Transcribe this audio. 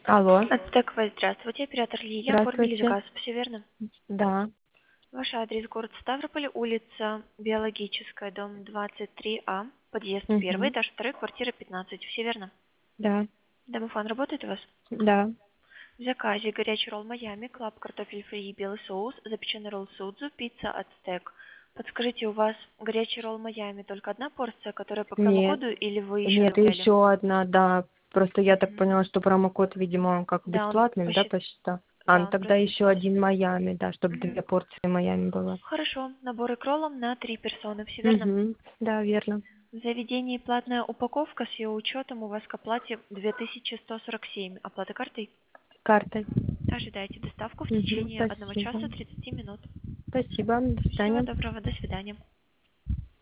Алло, Ацтековая, здравствуйте. Оператор Лилия. Оформили здравствуйте. заказ, все верно? Да, Ваш адрес город Ставрополь, улица Биологическая, дом 23А, подъезд 1, угу, этаж 2, квартира 15. Все верно? да, Домофон работает у вас? да. В заказе горячий ролл Майами, клаб картофель фри и белый соус, запеченный ролл Судзу, пицца Ацтек. Подскажите, у вас горячий ролл Майами только одна порция, которая по Нет, промокоду, или вы еще нет, добавляли? еще одна, да. Просто я так Мгм. поняла, что промокод, видимо, он как Да, он бесплатный, да, посчит... посчитал. А, да, ну он тогда еще просчитался. один Майами, да, чтобы Мгм. 2 порции Майами было. Хорошо, наборы к роллам на 3 персоны, все верно? Угу, да, верно. В заведении платная упаковка с ее учетом у вас к оплате 2147. Оплата картой? Картой. Ожидайте доставку в Угу, течение 1 часа спасибо. 30 минут. Спасибо, до Всего свидания. доброго, до свидания.